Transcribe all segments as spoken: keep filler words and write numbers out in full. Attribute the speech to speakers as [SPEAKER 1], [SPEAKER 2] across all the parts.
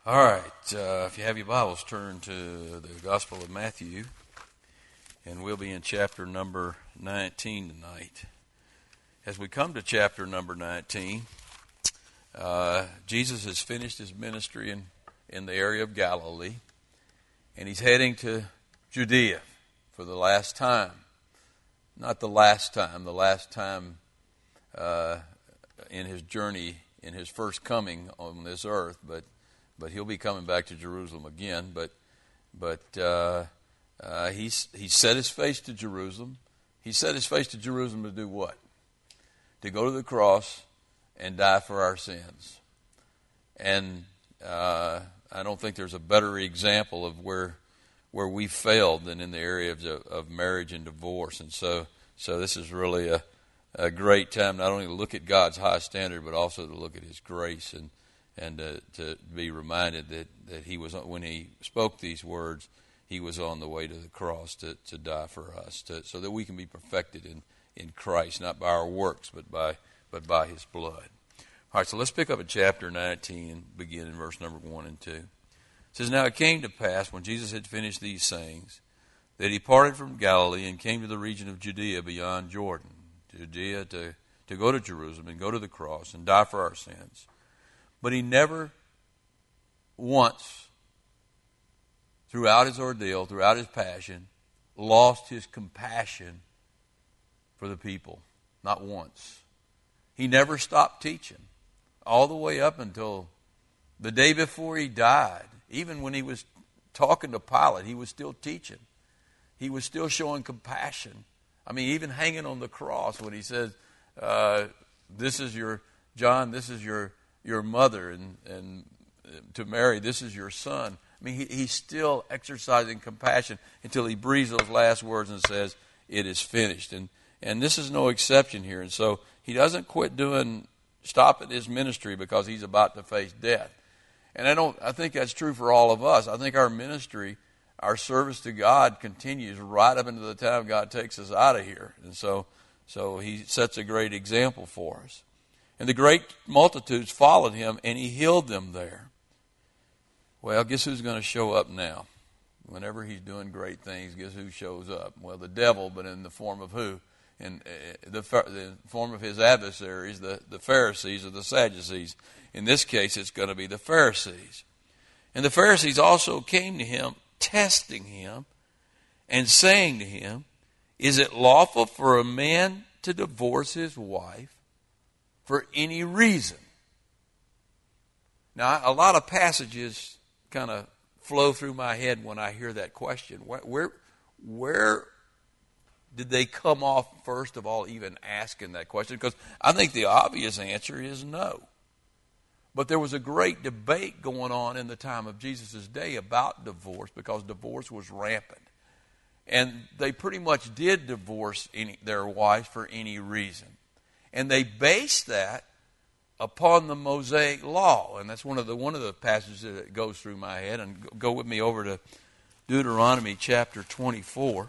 [SPEAKER 1] All right, uh, if you have your Bibles, turn to the Gospel of Matthew, and we'll be in chapter number nineteen tonight. As we come to chapter number nineteen, uh, Jesus has finished his ministry in, in the area of Galilee, and he's heading to Judea for the last time. Not the last time, the last time uh, in his journey, in his first coming on this earth, but But he'll be coming back to Jerusalem again. But but uh, uh, he's he set his face to Jerusalem. He set his face to Jerusalem to do what? To go to the cross and die for our sins. And uh, I don't think there's a better example of where where we failed than in the area of, of marriage and divorce. And so so this is really a, a great time not only to look at God's high standard, but also to look at His grace and. And uh, to be reminded that, that he was, when he spoke these words, he was on the way to the cross to, to die for us, to, so that we can be perfected in, in Christ, not by our works, but by but by his blood. All right, so let's pick up at chapter nineteen and begin in verse number one and two. It says, "Now it came to pass, when Jesus had finished these sayings, that he parted from Galilee and came to the region of Judea beyond Jordan, Judea to, to go to Jerusalem and go to the cross and die for our sins. But he never once, throughout his ordeal, throughout his passion, lost his compassion for the people. Not once. He never stopped teaching. All the way up until the day before he died. Even when he was talking to Pilate, he was still teaching. He was still showing compassion. I mean, even hanging on the cross when he says, uh, this is your, John, this is your... your mother, and, and to Mary, this is your son. I mean, he, he's still exercising compassion until he breathes those last words and says, it is finished. And and this is no exception here. And so he doesn't quit doing, stop at his ministry because he's about to face death. And I don't. I think that's true for all of us. I think our ministry, our service to God continues right up into the time God takes us out of here. And so, so he sets a great example for us. And the great multitudes followed him, and he healed them there. Well, guess who's going to show up now? Whenever he's doing great things, guess who shows up? Well, the devil, but in the form of who? In the, the form of his adversaries, the, the Pharisees or the Sadducees. In this case, it's going to be the Pharisees. And the Pharisees also came to him, testing him, and saying to him, is it lawful for a man to divorce his wife for any reason? Now, a lot of passages kind of flow through my head when I hear that question. Where, where, where did they come off, first of all, even asking that question? Because I think the obvious answer is no. But there was a great debate going on in the time of Jesus' day about divorce, because divorce was rampant. And they pretty much did divorce any, their wives for any reason. And they based that upon the Mosaic law. And that's one of the one of the passages that goes through my head. And go with me over to Deuteronomy chapter twenty-four.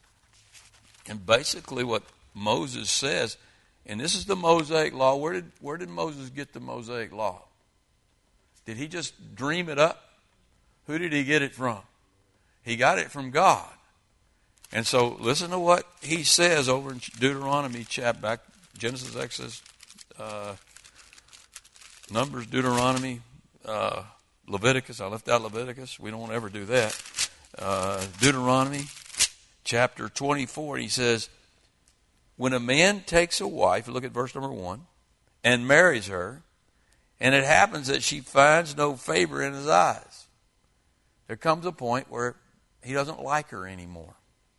[SPEAKER 1] And basically what Moses says, and this is the Mosaic law. Where did where did Moses get the Mosaic law? Did he just dream it up? Who did he get it from? He got it from God. And so listen to what he says over in Deuteronomy chapter back. Genesis, Exodus, uh, Numbers, Deuteronomy, uh, Leviticus. I left out Leviticus. We don't ever do that. Uh, Deuteronomy, chapter twenty-four, he says, when a man takes a wife, look at verse number one, and marries her, and it happens that she finds no favor in his eyes, there comes a point where he doesn't like her anymore.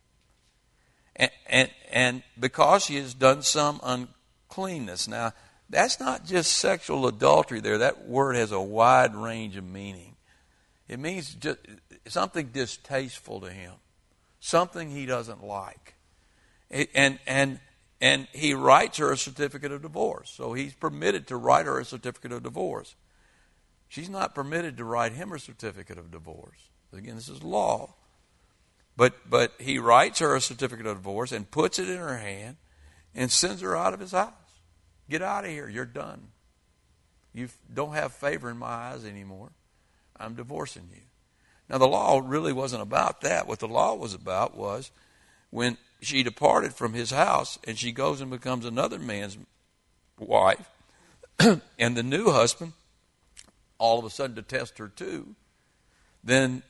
[SPEAKER 1] And, and and because she has done some uncleanness. Now, that's not just sexual adultery there. That word has a wide range of meaning. It means just something distasteful to him, something he doesn't like. And and and he writes her a certificate of divorce. So he's permitted to write her a certificate of divorce. She's not permitted to write him a certificate of divorce. Again, this is law. But but he writes her a certificate of divorce and puts it in her hand and sends her out of his house. Get out of here. You're done. You don't have favor in my eyes anymore. I'm divorcing you. Now, the law really wasn't about that. What the law was about was when she departed from his house and she goes and becomes another man's wife, and the new husband all of a sudden detests her too, then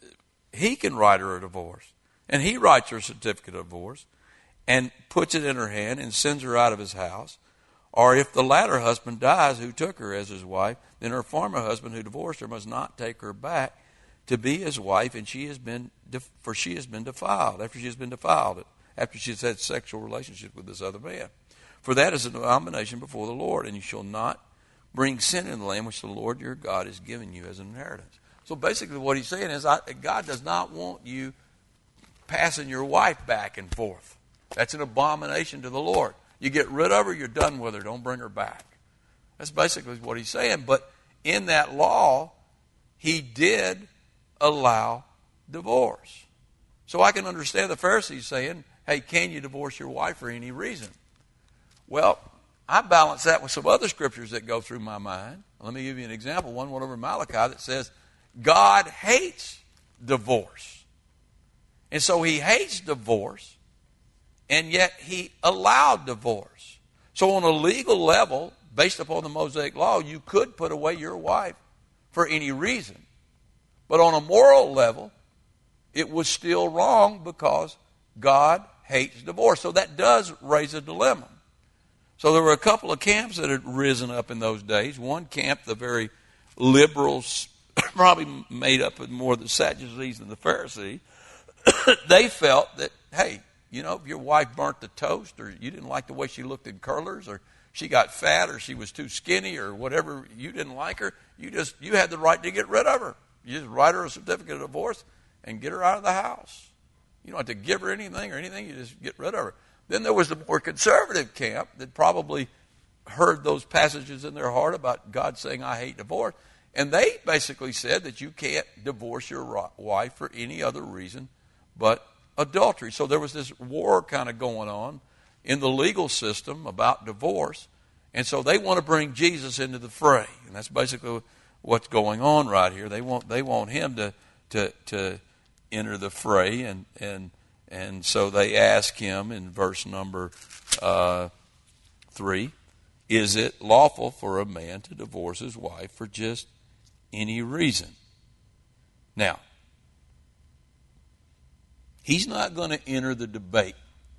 [SPEAKER 1] he can write her a divorce. And he writes her a certificate of divorce and puts it in her hand and sends her out of his house. Or if the latter husband dies who took her as his wife, then her former husband who divorced her must not take her back to be his wife, and she has been, for she has been defiled, after she has been defiled, after she has had sexual relationship with this other man. For that is an abomination before the Lord, and you shall not bring sin in the land which the Lord your God has given you as an inheritance. So basically what he's saying is I, God does not want you passing your wife back and forth. That's an abomination to the Lord. You get rid of her, you're done with her. Don't bring her back. That's basically what he's saying. But in that law, he did allow divorce. So I can understand the Pharisees saying, hey, can you divorce your wife for any reason? Well, I balance that with some other scriptures that go through my mind. Let me give you an example. One went over Malachi that says, God hates divorce. And so he hates divorce, and yet he allowed divorce. So on a legal level, based upon the Mosaic law, you could put away your wife for any reason. But on a moral level, it was still wrong because God hates divorce. So that does raise a dilemma. So there were a couple of camps that had risen up in those days. One camp, the very liberals, probably made up of more the Sadducees than the Pharisees. They felt that, hey, you know, if your wife burnt the toast, or you didn't like the way she looked in curlers, or she got fat, or she was too skinny, or whatever, you didn't like her, you just you had the right to get rid of her. You just write her a certificate of divorce and get her out of the house. You don't have to give her anything or anything, you just get rid of her. Then there was the more conservative camp that probably heard those passages in their heart about God saying, I hate divorce. And they basically said that you can't divorce your wife for any other reason but adultery. So there was this war kind of going on in the legal system about divorce. And so they want to bring Jesus into the fray. And that's basically what's going on right here. They want they want him to to to enter the fray, and and and so they ask him in verse number uh, three, is it lawful for a man to divorce his wife for just any reason? Now, he's not going to enter the debate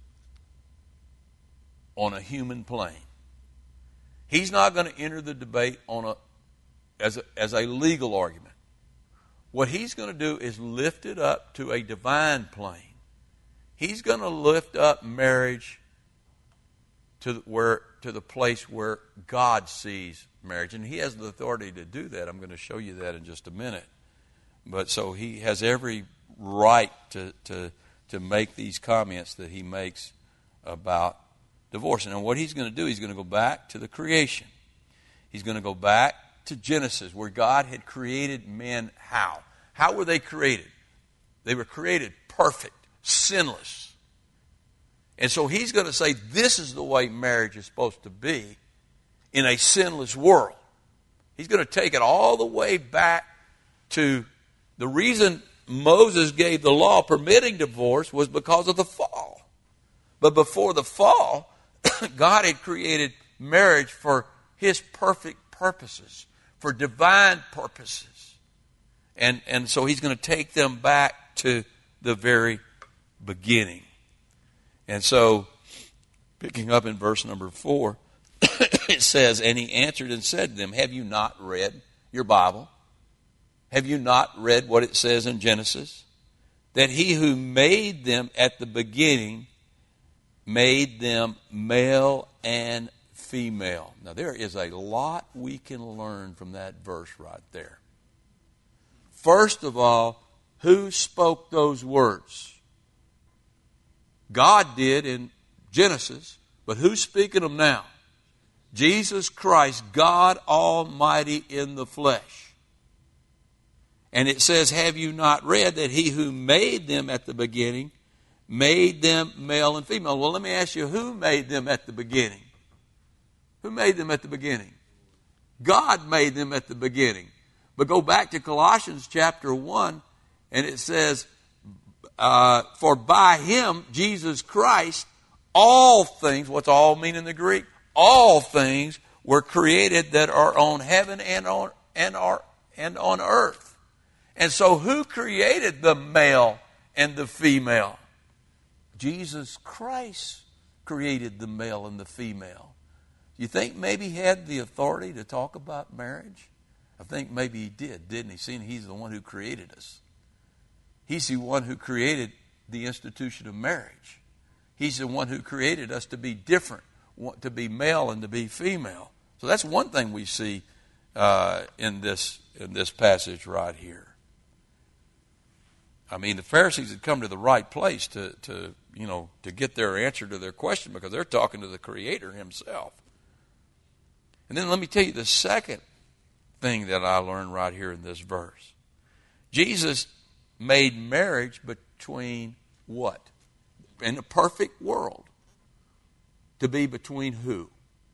[SPEAKER 1] on a human plane. He's not going to enter the debate on a as a, as a legal argument. What he's going to do is lift it up to a divine plane. He's going to lift up marriage to the, where to the place where God sees marriage, and he has the authority to do that. I'm going to show you that in just a minute. But so he has every right to to to make these comments that he makes about divorce. And what he's going to do, he's going to go back to the creation. He's going to go back to Genesis, where God had created men how? How were they created? They were created perfect, sinless. And so he's going to say this is the way marriage is supposed to be in a sinless world. He's going to take it all the way back to the reason Moses gave the law permitting divorce was because of the fall. But before the fall, God had created marriage for his perfect purposes, for divine purposes. And, and so he's going to take them back to the very beginning. And so, picking up in verse number four, it says, and he answered and said to them, have you not read your Bible? Have you not read what it says in Genesis? That he who made them at the beginning made them male and female. Now, there is a lot we can learn from that verse right there. First of all, who spoke those words? God did in Genesis, but who's speaking them now? Jesus Christ, God Almighty in the flesh. And it says, have you not read that he who made them at the beginning made them male and female? Well, let me ask you, who made them at the beginning? Who made them at the beginning? God made them at the beginning. But go back to Colossians chapter one, and it says, uh, for by him, Jesus Christ, all things, what's all mean in the Greek? All things were created that are on heaven and on and are and on earth. And so who created the male and the female? Jesus Christ created the male and the female. You think maybe he had the authority to talk about marriage? I think maybe he did, didn't he? Seeing he's the one who created us. He's the one who created the institution of marriage. He's the one who created us to be different, to be male and to be female. So that's one thing we see uh, in this in this passage right here. I mean, the Pharisees had come to the right place to, to you know, to get their answer to their question, because they're talking to the Creator himself. And then let me tell you the second thing that I learned right here in this verse. Jesus made marriage between what? In a perfect world. To be between who?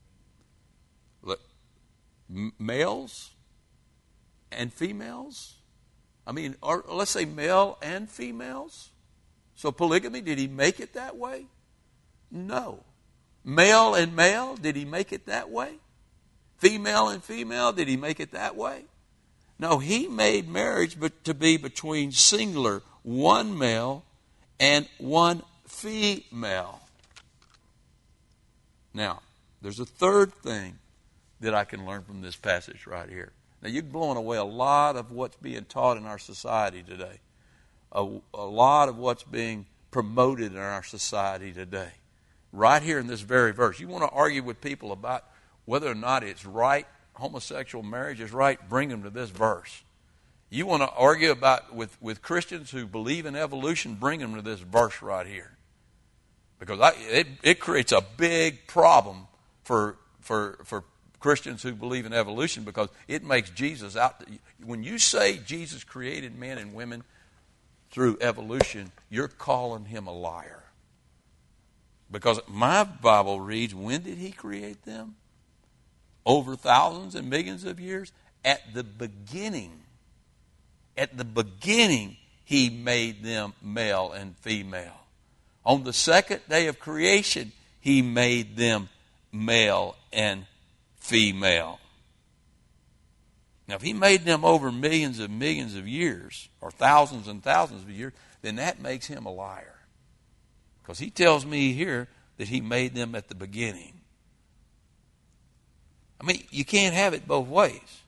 [SPEAKER 1] Males and females? I mean, or let's say male and females. So polygamy, did he make it that way? No. Male and male, did he make it that way? Female and female, did he make it that way? No, he made marriage but to be between singular, one male and one female. Now, there's a third thing that I can learn from this passage right here. Now, you're blowing away a lot of what's being taught in our society today. A, a lot of what's being promoted in our society today. Right here in this very verse. You want to argue with people about whether or not it's right, homosexual marriage is right, bring them to this verse. You want to argue about with, with Christians who believe in evolution, bring them to this verse right here. Because I, it, it creates a big problem for for for Christians who believe in evolution, because it makes Jesus out. To, when you say Jesus created men and women through evolution, you're calling him a liar. Because my Bible reads, when did he create them? Over thousands and millions of years? At the beginning. At the beginning, he made them male and female. On the second day of creation, he made them male and female. Now, if he made them over millions and millions of years, or thousands and thousands of years, then that makes him a liar. Because he tells me here that he made them at the beginning. I mean, you can't have it both ways.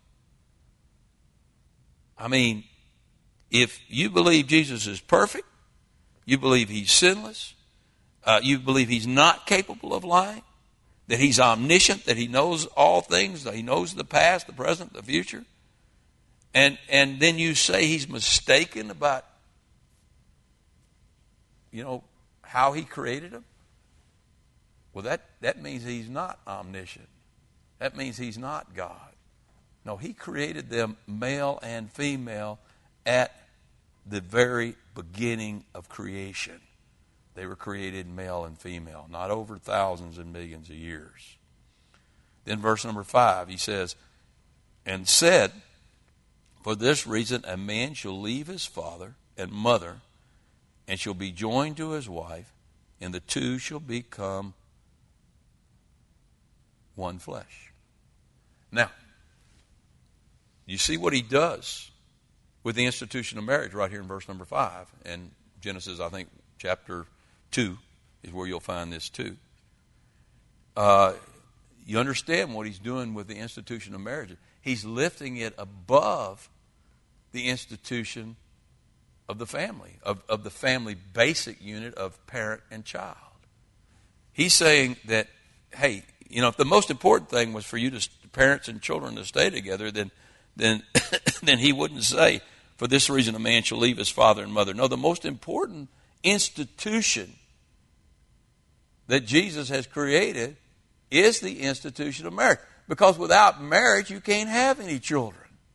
[SPEAKER 1] I mean, if you believe Jesus is perfect, you believe he's sinless, uh, you believe he's not capable of lying, that he's omniscient, that he knows all things, that he knows the past, the present, the future, and and then you say he's mistaken about, you know, how he created them, well, that, that means he's not omniscient. That means he's not God. No, he created them male and female at the very beginning of creation. They were created male and female, not over thousands and millions of years. Then verse number five, he says, and said, for this reason a man shall leave his father and mother, and shall be joined to his wife, and the two shall become one flesh. Now, you see what he does with the institution of marriage right here in verse number five. And Genesis, I think, chapter two is where you'll find this too. Uh, you understand what he's doing with the institution of marriage. He's lifting it above the institution of the family, of, of the family basic unit of parent and child. He's saying that, hey, you know, if the most important thing was for you to, parents and children to stay together, then then then he wouldn't say, for this reason a man shall leave his father and mother. No, the most important institution that Jesus has created is the institution of marriage. Because without marriage, you can't have any children.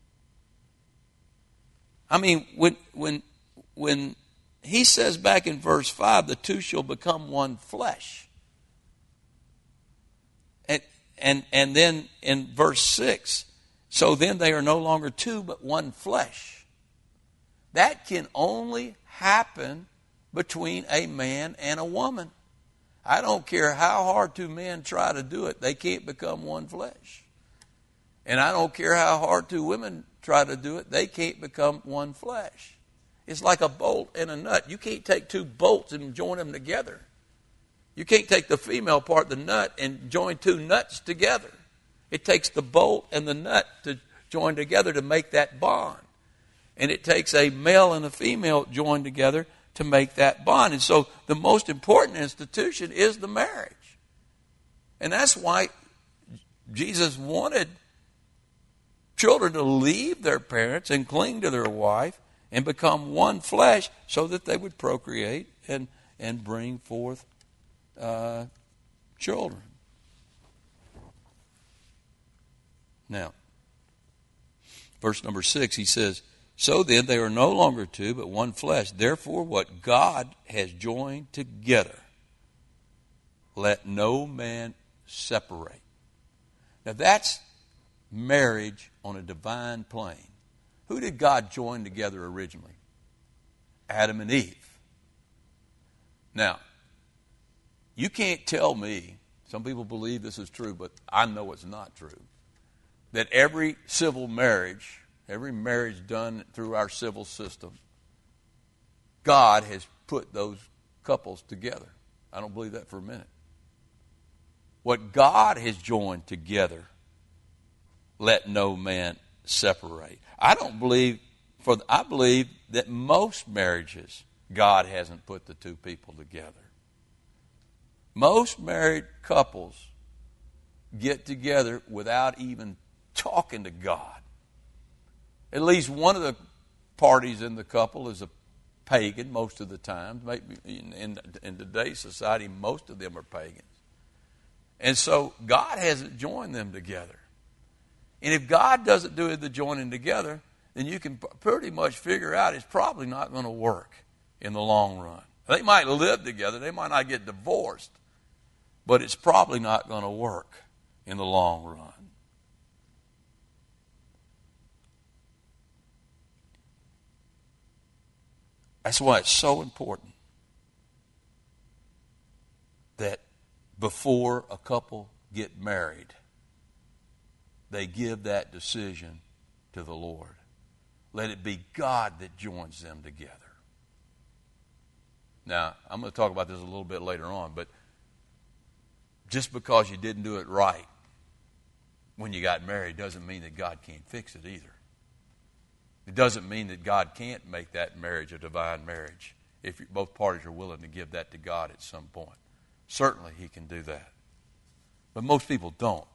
[SPEAKER 1] I mean, when when when he says back in verse five, the two shall become one flesh. And and and then in verse six So then they are no longer two, but one flesh. That can only happen between a man and a woman. I don't care how hard two men try to do it, they can't become one flesh. And I don't care how hard two women try to do it, they can't become one flesh. It's like a bolt and a nut. You can't take two bolts and join them together. You can't take the female part of the nut and join two nuts together. It takes the bolt and the nut to join together to make that bond. And it takes a male and a female joined together to make that bond. And so the most important institution is the marriage. And that's why Jesus wanted children to leave their parents and cling to their wife and become one flesh so that they would procreate and, and bring forth uh, children. Now, verse number six, he says, so then they are no longer two, but one flesh. Therefore, what God has joined together, let no man separate. Now, that's marriage on a divine plane. Who did God join together originally? Adam and Eve. Now, you can't tell me, some people believe this is true, but I know it's not true, that every civil marriage, every marriage done through our civil system, God has put those couples together. I don't believe that for a minute. What God has joined together, let no man separate. I don't believe, for I believe that most marriages, God hasn't put the two people together. Most married couples get together without even talking to God. At least one of the parties in the couple is a pagan most of the time. Maybe in, in, in today's society, most of them are pagans. And so God hasn't joined them together. And if God doesn't do the joining together, then you can pretty much figure out it's probably not going to work in the long run. They might live together. They might not get divorced. But it's probably not going to work in the long run. That's why it's so important that before a couple get married, they give that decision to the Lord. Let it be God that joins them together. Now, I'm going to talk about this a little bit later on, but just because you didn't do it right when you got married doesn't mean that God can't fix it either. It doesn't mean that God can't make that marriage a divine marriage if both parties are willing to give that to God at some point. Certainly He can do that. But most people don't.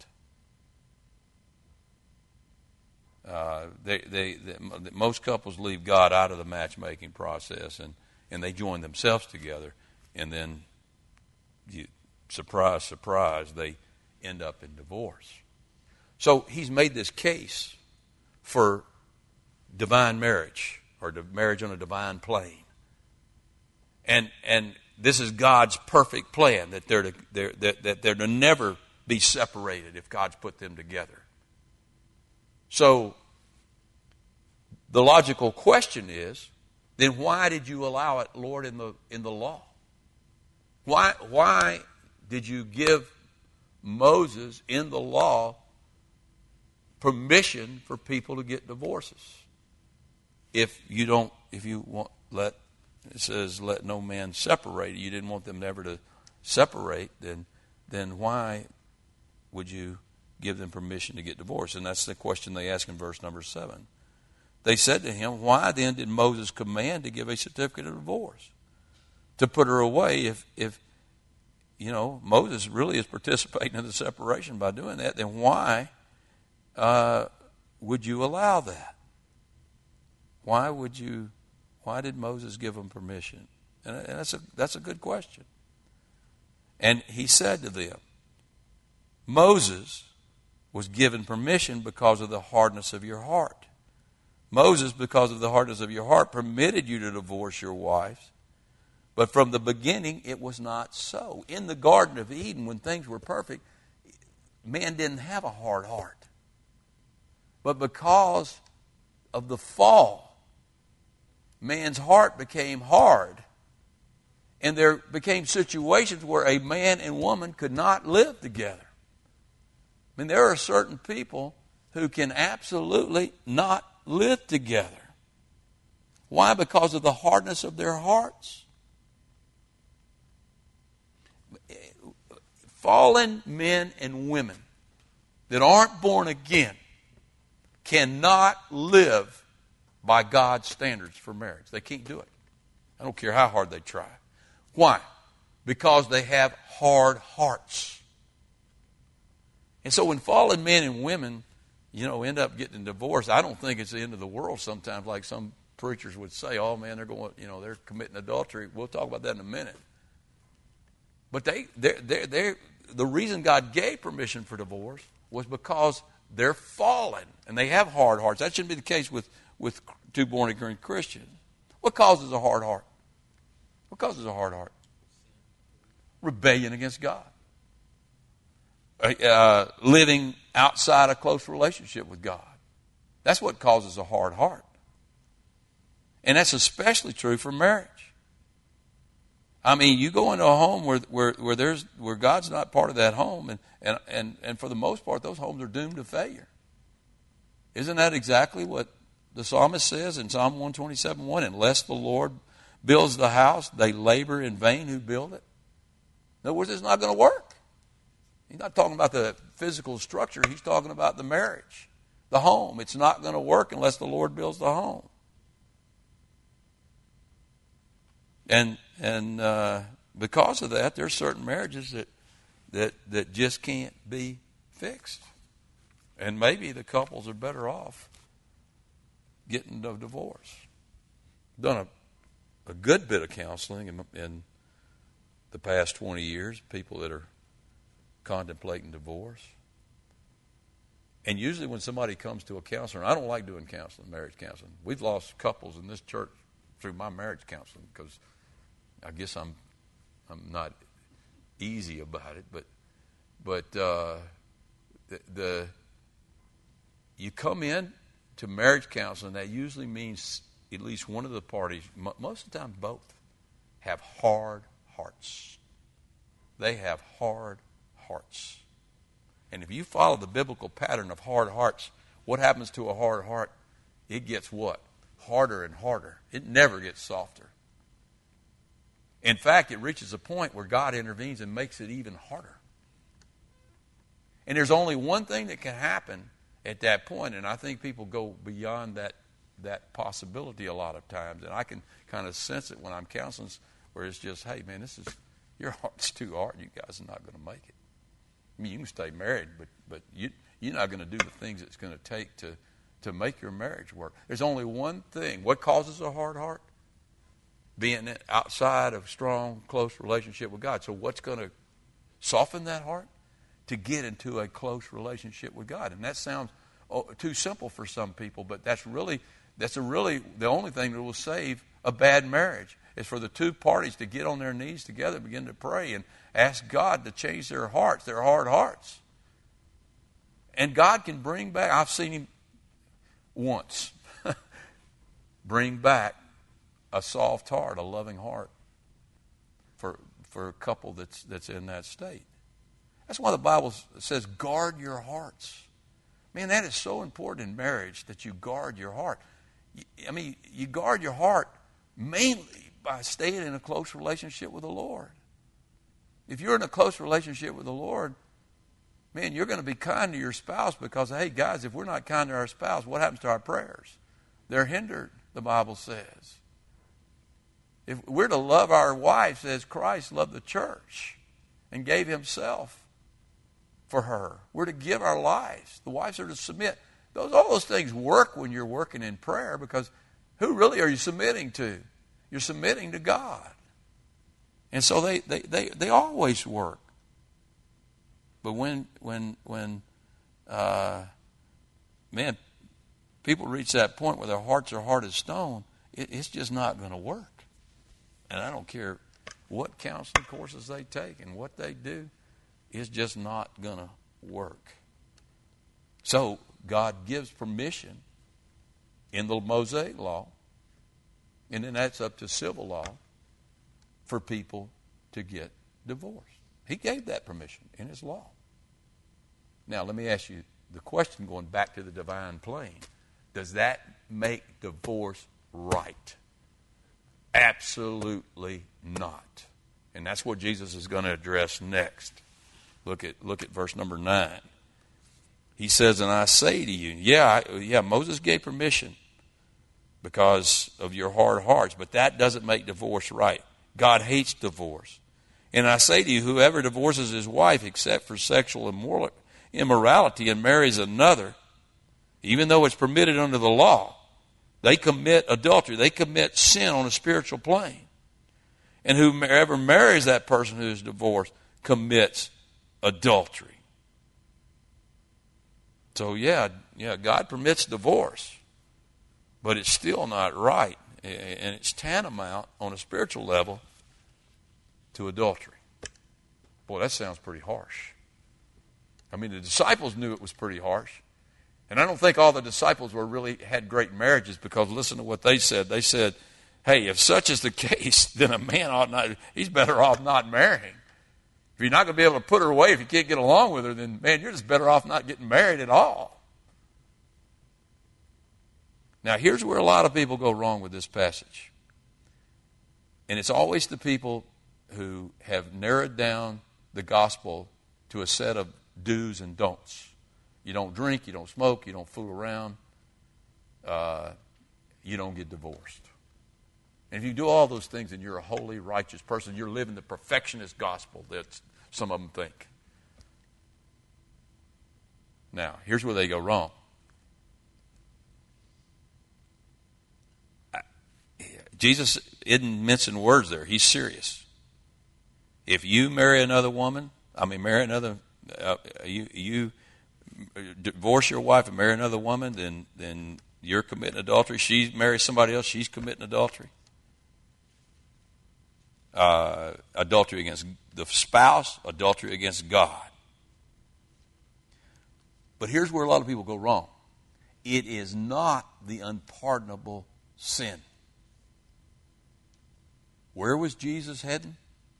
[SPEAKER 1] Uh, they, they, they, most couples leave God out of the matchmaking process, and, and they join themselves together, and then, you, surprise, surprise, they end up in divorce. So He's made this case for divine marriage, or marriage on a divine plane. And and this is God's perfect plan, that they're to, they're, that, that they're to never be separated if God's put them together. So the logical question is, then why did you allow it, Lord, in the in the law? Why why did you give Moses in the law permission for people to get divorces? If you don't, if you want, let, it says, let no man separate, you didn't want them never to separate, then, then why would you give them permission to get divorced? And that's the question they ask in verse number seven. They said to him, why then did Moses command to give a certificate of divorce? To put her away, if, if you know, Moses really is participating in the separation by doing that, then why uh, would you allow that? Why would you, why did Moses give them permission? And, and that's a, that's a good question. And he said to them, Moses was given permission because of the hardness of your heart. Moses, because of the hardness of your heart, permitted you to divorce your wives. But from the beginning, it was not so. In the Garden of Eden, when things were perfect, man didn't have a hard heart. But because of the fall, man's heart became hard. And there became situations where a man and woman could not live together. I mean, there are certain people who can absolutely not live together. Why? Because of the hardness of their hearts. Fallen men and women that aren't born again cannot live by God's standards for marriage. They can't do it. I don't care how hard they try. Why? Because they have hard hearts. And so when fallen men and women, you know, end up getting divorced, I don't think it's the end of the world sometimes, like some preachers would say, oh man, they're going, you know, they're committing adultery. We'll talk about that in a minute. But they, they're, they're, they're, the reason God gave permission for divorce was because they're fallen and they have hard hearts. That shouldn't be the case with, with two born-again Christians. What causes a hard heart? What causes a hard heart? Rebellion against God. Uh, living outside a close relationship with God. That's what causes a hard heart. And that's especially true for marriage. I mean, you go into a home where where, where there's where God's not part of that home, and, and, and, and for the most part, those homes are doomed to failure. Isn't that exactly what the psalmist says in Psalm one twenty-seven one? Unless the Lord builds the house, they labor in vain who build it. In other words, it's not going to work. He's not talking about the physical structure. He's talking about the marriage, the home. It's not going to work unless the Lord builds the home. And and uh, because of that, there's certain marriages that, that that just can't be fixed. And maybe the couples are better off getting a divorce. Done a, a good bit of counseling in, in the past twenty years, people that are contemplating divorce. And usually when somebody comes to a counselor, and I don't like doing counseling, marriage counseling. We've lost couples in this church through my marriage counseling because I guess I'm I'm not easy about it, but but uh, the, the you come in to marriage counseling, that usually means at least one of the parties, most of the time both, have hard hearts. They have hard hearts. And if you follow the biblical pattern of hard hearts, what happens to a hard heart? It gets what? Harder and harder. It never gets softer. In fact, it reaches a point where God intervenes and makes it even harder. And there's only one thing that can happen at that point, and I think people go beyond that that possibility a lot of times. And I can kind of sense it when I'm counseling, where it's just, hey, man, this is your heart's too hard. You guys are not going to make it. I mean, you can stay married, but but you you're not going to do the things it's going to take to to make your marriage work. There's only one thing. What causes a hard heart? Being outside of strong, close relationship with God. So what's going to soften that heart? To get into a close relationship with God. And that sounds oh, too simple for some people, but that's really that's a really the only thing that will save a bad marriage is for the two parties to get on their knees together and begin to pray and ask God to change their hearts, their hard hearts. And God can bring back, I've seen him once, bring back a soft heart, a loving heart for for a couple that's that's in that state. That's why the Bible says, guard your hearts. Man, that is so important in marriage, that you guard your heart. I mean, you guard your heart mainly by staying in a close relationship with the Lord. If you're in a close relationship with the Lord, man, you're going to be kind to your spouse because, hey, guys, if we're not kind to our spouse, what happens to our prayers? They're hindered, the Bible says. If we're to love our wives as Christ loved the church and gave himself for her, we're to give our lives. The wives are to submit. Those all those things work when you're working in prayer, because who really are you submitting to? You're submitting to God. And so they, they, they, they always work. But when when when uh, man, people reach that point where their hearts are hard as stone, it, it's just not going to work. And I don't care what counseling courses they take and what they do, it's just not going to work. So God gives permission in the Mosaic law, and then that's up to civil law, for people to get divorced. He gave that permission in his law. Now, let me ask you the question, going back to the divine plane. Does that make divorce right? Absolutely not. And that's what Jesus is going to address next. Look at look at verse number nine. He says, and I say to you, yeah, yeah, Moses gave permission because of your hard hearts, but that doesn't make divorce right. God hates divorce. And I say to you, whoever divorces his wife except for sexual immorality and marries another, even though it's permitted under the law, they commit adultery. They commit sin on a spiritual plane. And whoever marries that person who is divorced commits adultery. So yeah, yeah, God permits divorce, but it's still not right, and it's tantamount on a spiritual level to adultery. Boy, that sounds pretty harsh. I mean, the disciples knew it was pretty harsh, and I don't think all the disciples were really had great marriages, because listen to what they said. They said, "Hey, if such is the case, then a man ought not. He's better off not marrying. If you're not going to be able to put her away, if you can't get along with her, then, man, you're just better off not getting married at all." Now, here's where a lot of people go wrong with this passage. And it's always the people who have narrowed down the gospel to a set of do's and don'ts. You don't drink, you don't smoke, you don't fool around, uh, you don't get divorced. And if you do all those things, then you're a holy, righteous person. You're living the perfectionist gospel that some of them think. Now, here's where they go wrong. Jesus isn't mincing words there. He's serious. If you marry another woman, I mean, marry another, uh, you you divorce your wife and marry another woman, then then you're committing adultery. She marries somebody else, she's committing adultery. Uh, adultery against the spouse, adultery against God. But here's where a lot of people go wrong. It is not the unpardonable sin. Where was Jesus heading?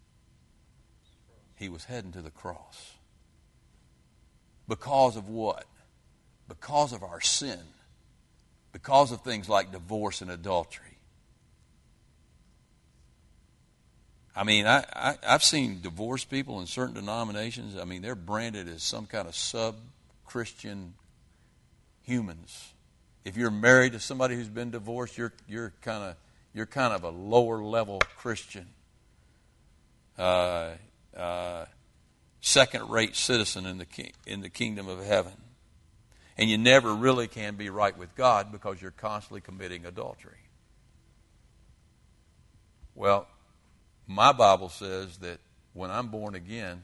[SPEAKER 1] He was heading to the cross. Because of what? Because of our sin. Because of things like divorce and adultery. I mean, I, I, I've seen divorced people in certain denominations. I mean, they're branded as some kind of sub-Christian humans. If you're married to somebody who's been divorced, you're you're kind of you're kind of a lower level Christian, uh, uh, second-rate citizen in the ki- in the kingdom of heaven, and you never really can be right with God because you're constantly committing adultery. Well, my Bible says that when I'm born again,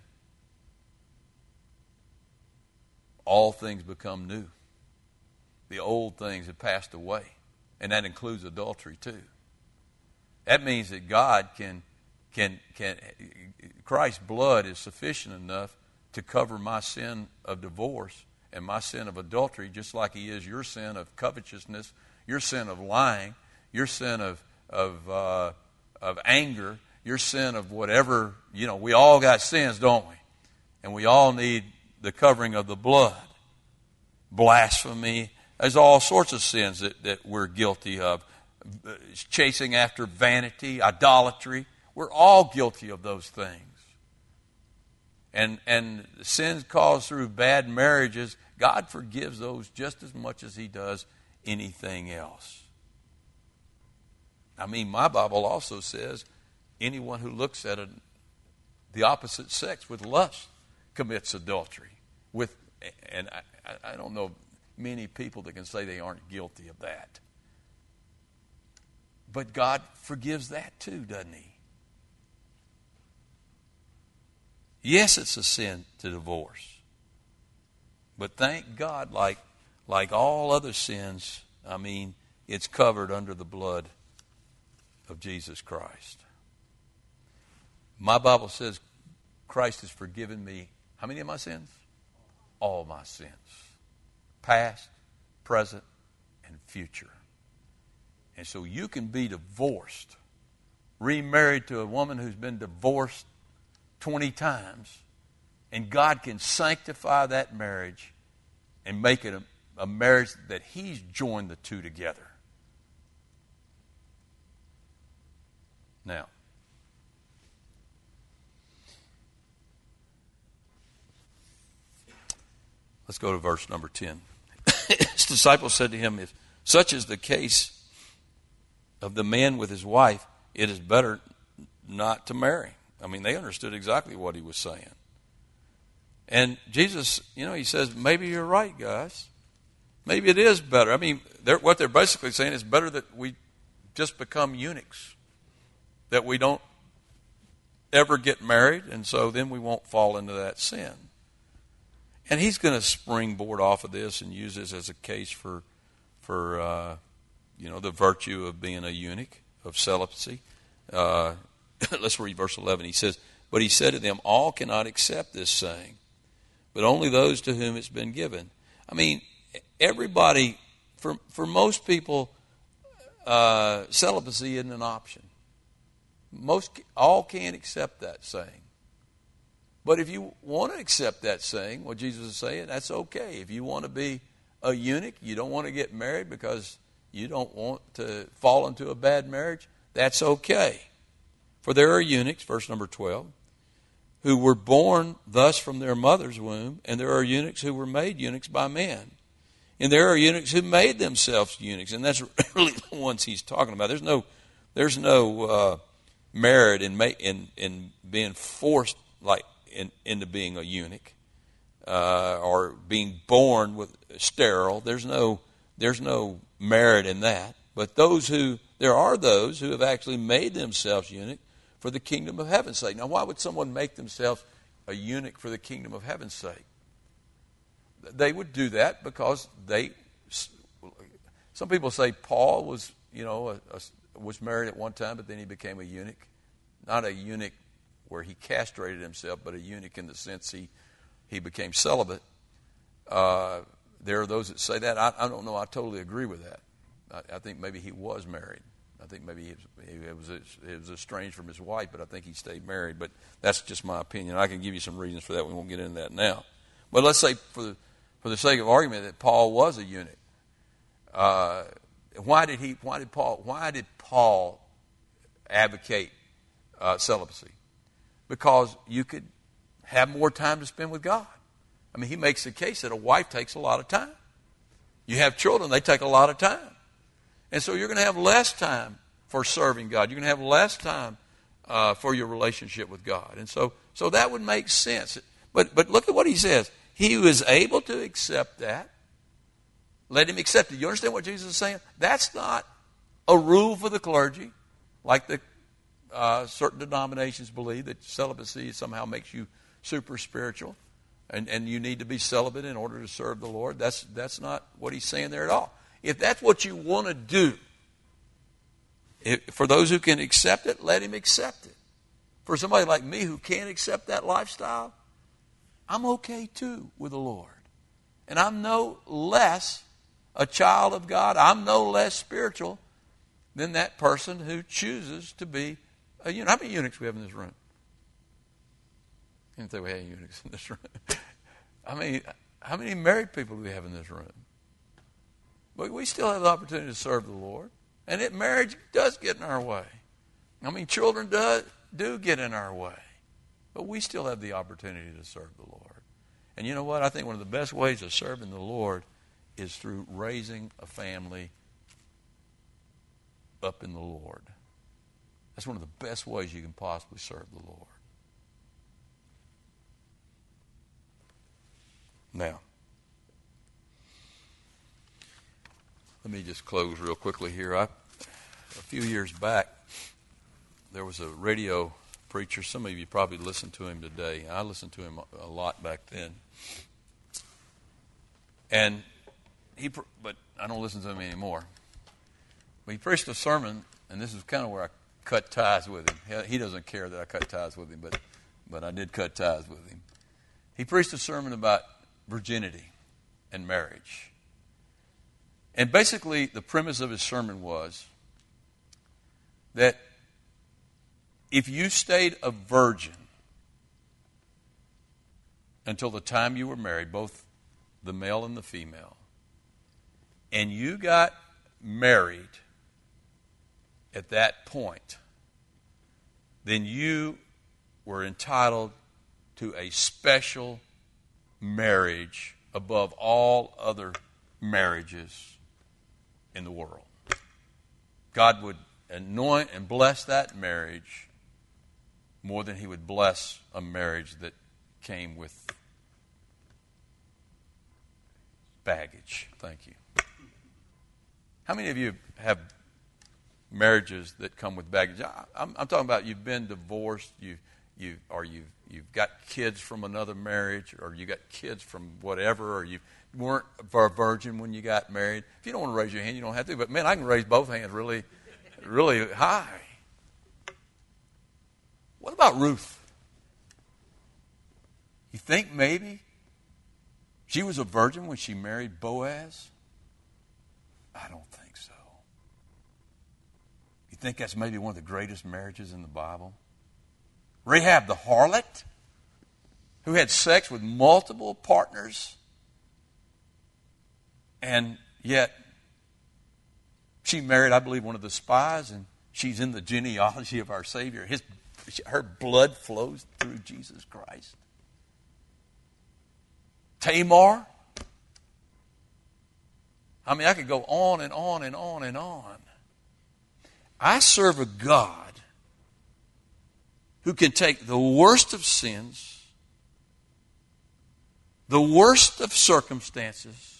[SPEAKER 1] all things become new. The old things have passed away, and that includes adultery too. That means that God can, can, can, Christ's blood is sufficient enough to cover my sin of divorce and my sin of adultery, just like He is your sin of covetousness, your sin of lying, your sin of of uh, of anger, your sin of whatever. You know, we all got sins, don't we? And we all need the covering of the blood. Blasphemy. There's all sorts of sins that, that we're guilty of. Chasing after vanity, idolatry. We're all guilty of those things. And and sins caused through bad marriages, God forgives those just as much as He does anything else. I mean, my Bible also says anyone who looks at a, the opposite sex with lust commits adultery. With, and I, I don't know many people that can say they aren't guilty of that. But God forgives that too, doesn't He? Yes, it's a sin to divorce. But thank God, like, like all other sins, I mean, it's covered under the blood of Jesus Christ. My Bible says Christ has forgiven me. How many of my sins? All my sins. past, present, and future. And so you can be divorced, remarried to a woman who's been divorced twenty times, and God can sanctify that marriage and make it a, a marriage that He's joined the two together. Now, let's go to verse number ten. His disciples said to him, if such is the case of the man with his wife, it is better not to marry. I mean, they understood exactly what he was saying. And Jesus, you know, he says, maybe you're right, guys. Maybe it is better. I mean, they're, what they're basically saying is better that we just become eunuchs, that we don't ever get married, and so then we won't fall into that sin. And he's going to springboard off of this and use this as a case for, for uh, you know, the virtue of being a eunuch, of celibacy. Uh, let's read verse eleven. He says, but he said to them, all cannot accept this saying, but only those to whom it's been given. I mean, everybody, for, for most people, uh, celibacy isn't an option. Most, all can't accept that saying. But if you want to accept that saying, what Jesus is saying, that's okay. If you want to be a eunuch, you don't want to get married because you don't want to fall into a bad marriage, that's okay. For there are eunuchs, verse number twelve, who were born thus from their mother's womb, and there are eunuchs who were made eunuchs by men. And there are eunuchs who made themselves eunuchs, and that's really the ones he's talking about. There's no, there's no uh, merit in, ma- in in being forced like in, into being a eunuch uh, or being born with sterile. There's no there's no merit in that. But those who there are those who have actually made themselves eunuch for the kingdom of heaven's sake. Now, why would someone make themselves a eunuch for the kingdom of heaven's sake? They would do that because they. Some people say Paul was, you know, a, a, was married at one time, but then he became a eunuch. Not a eunuch where he castrated himself, but a eunuch in the sense he he became celibate. Uh, there are those that say that. I, I don't know. I totally agree with that. I, I think maybe he was married. I think maybe he was, he was he was estranged from his wife, but I think he stayed married. But that's just my opinion. I can give you some reasons for that. We won't get into that now. But let's say for the for the sake of argument that Paul was a eunuch. Uh, why did he? Why did Paul? Why did Paul advocate uh, celibacy? Because you could have more time to spend with God. I mean, he makes the case that a wife takes a lot of time. You have children; they take a lot of time, and so you're going to have less time for serving God. You're going to have less time uh, for your relationship with God, and so so that would make sense. But but look at what he says. He who is able to accept that, let him accept it. You understand what Jesus is saying? That's not a rule for the clergy, like the uh, certain denominations believe that celibacy somehow makes you super spiritual, and, and you need to be celibate in order to serve the Lord. That's that's not what he's saying there at all. If that's what you want to do, if, for those who can accept it, let him accept it. For somebody like me who can't accept that lifestyle, I'm okay too with the Lord. And I'm no less a child of God. I'm no less spiritual than that person who chooses to be a eunuch. How many eunuchs we have in this room? I didn't think we had eunuchs in this room. I mean, how many married people do we have in this room? But we still have the opportunity to serve the Lord. And it, marriage does get in our way. I mean, children do, do get in our way. But we still have the opportunity to serve the Lord. And you know what? I think one of the best ways of serving the Lord is through raising a family up in the Lord. That's one of the best ways you can possibly serve the Lord. Now, let me just close real quickly here. I, a few years back, there was a radio preacher. Some of you probably listen to him today. I listened to him a lot back then. And he, but I don't listen to him anymore. But he preached a sermon, and this is kind of where I cut ties with him. He doesn't care that I cut ties with him, but but I did cut ties with him. He preached a sermon about virginity and marriage. And basically, the premise of his sermon was that if you stayed a virgin until the time you were married, both the male and the female, and you got married at that point, then you were entitled to a special marriage above all other marriages in the world. God would anoint and bless that marriage more than he would bless a marriage that came with baggage. Thank you. How many of you have marriages that come with baggage? I'm, I'm talking about you've been divorced, you, you, or you've, you've got kids from another marriage, or you got kids from whatever, or you weren't a virgin when you got married. If you don't want to raise your hand, you don't have to. But man, I can raise both hands really, really high. What about Ruth? You think maybe she was a virgin when she married Boaz? I don't think so. You think that's maybe one of the greatest marriages in the Bible? Rahab the harlot, who had sex with multiple partners, and yet she married, I believe, one of the spies, and she's in the genealogy of our Savior. His, her blood flows through Jesus Christ. Tamar. I mean, I could go on and on and on and on. I serve a God who can take the worst of sins, the worst of circumstances,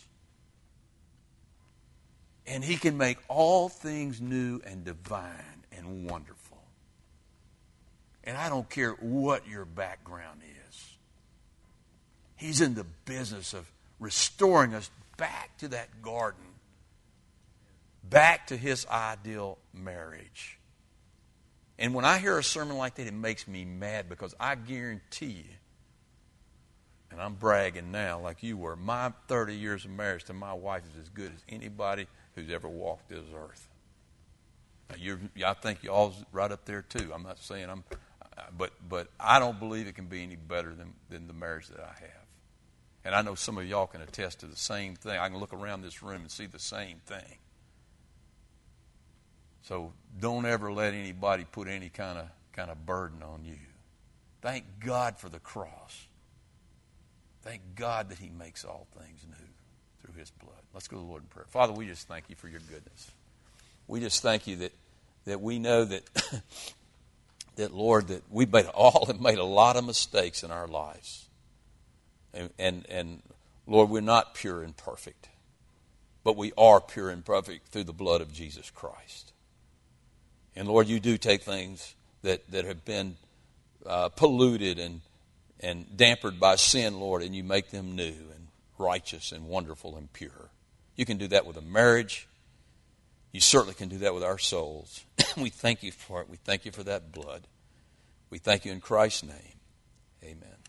[SPEAKER 1] and he can make all things new and divine and wonderful. And I don't care what your background is. He's in the business of restoring us back to that garden, back to his ideal marriage. And when I hear a sermon like that, it makes me mad, because I guarantee you, and I'm bragging now like you were, my thirty years of marriage to my wife is as good as anybody who's ever walked this earth. Now you're, I think y'all's right up there too. I'm not saying I'm, but but I don't believe it can be any better than, than the marriage that I have. And I know some of y'all can attest to the same thing. I can look around this room and see the same thing. So don't ever let anybody put any kind of kind of burden on you. Thank God for the cross. Thank God that he makes all things new through his blood. Let's go to the Lord in prayer. Father, we just thank you for your goodness. We just thank you that that we know that that Lord, that we made all have made a lot of mistakes in our lives. And, and, and Lord, we're not pure and perfect, but we are pure and perfect through the blood of Jesus Christ. And Lord, you do take things that, that have been uh, polluted and, and dampened by sin, Lord, and you make them new and righteous and wonderful and pure. You can do that with a marriage. You certainly can do that with our souls. We thank you for it. We thank you for that blood. We thank you in Christ's name. Amen.